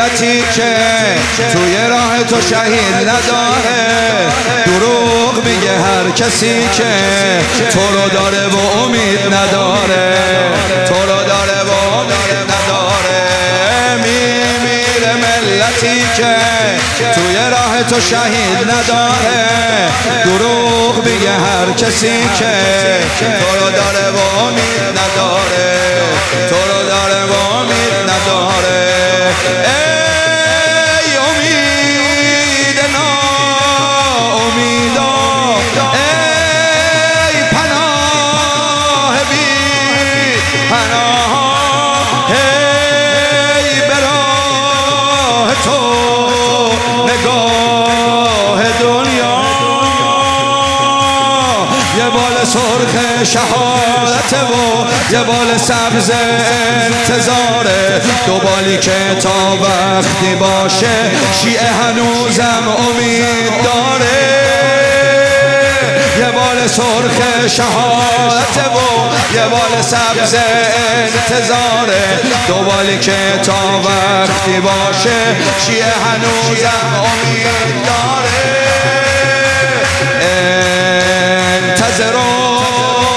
ملتی که توی راه تو شهید نداره. دروغ میگه هر کسی که تو رو داره و امید نداره، تو رو داره و امید نداره. میمیره ملتی که توی راه تو شهید نداره. دروغ میگه هر کسی که تو رو داره و امید نداره، تو رو داره و امید نداره. ای امید ناامیدا، ای پناه بی پناه، ای به راه تو نگاه دنیا. یه بال سرخ شهادت و یه بال سبز انتظاره. دو بالی که تا وقتی باشه شیعه هنوزم امید داره. یه بال سرخ شهادت و یه بال سبز انتظاره. دو بالی که تا وقتی باشه شیعه هنوزم امید داره. انتظروا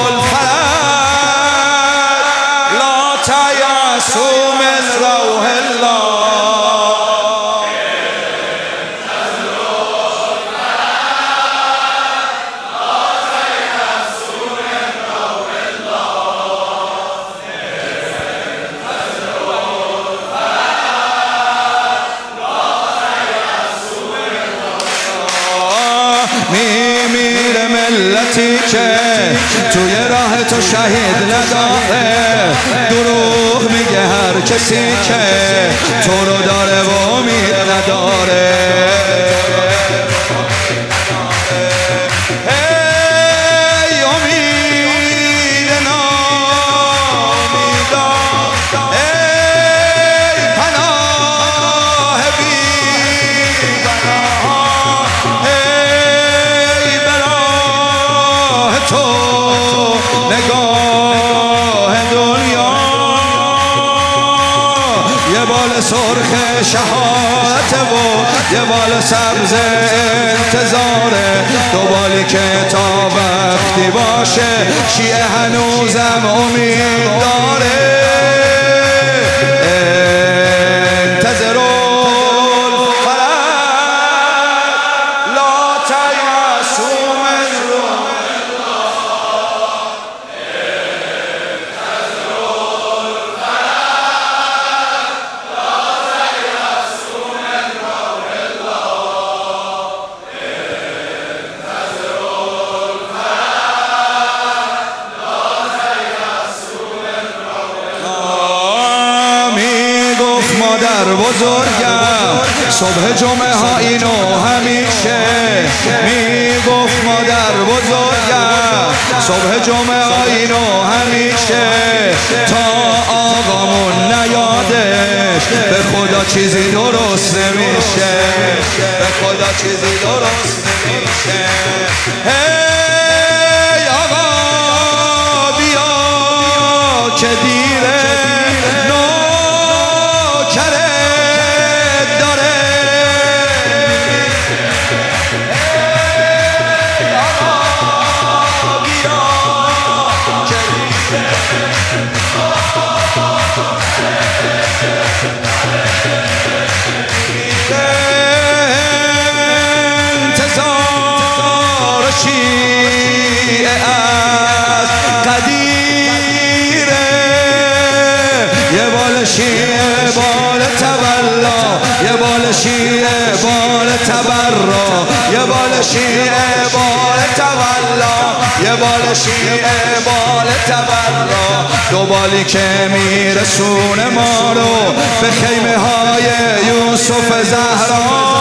الفرج لا تیأسوا من روح الله. انتظروا الفرج لا تیأسوا من روح الله. انتظروا الفرج لا تیأسوا من روح الله. میمیره ملتی که توی راه تو شهید نداره. دروغ میگه هر کسی که تو رو داره و امید نداره. ای امید ناامیدا، ای پناه بی پناه، ای به راه تو نگاه دنیا. یه بال سرخ شهادت و یه بال سبز انتظاره. دو بالی که تا وقتی باشه شیعه هنوزم امید داره. انتظروا الفرج لا تیأسوا من روح الله. انتظروا الفرج لا تیأسوا من روح الله. انتظروا الفرج لا تیأسوا من روح الله. میگفت مادر بزرگم صبح جمعه ها اینو همیشه. میگفت مادر بزرگم صبح جمعه ها اینو همیشه. تا آقامون نیادش به خدا چیزی درست نمیشه، به خدا چیزی درست نمیشه. هی آقا بیا که دیره نوکرت داره. هی آقا بیا که انتظار شیعه از قدیره. یه بال شیعه بال تولا، یه بال شیعه بال تبرا، یه بال شیعه بال تولا، یه بال شیعه بال تبرا. دو بالی که میرسونه ما رو به خیمه های یوسف زهرا.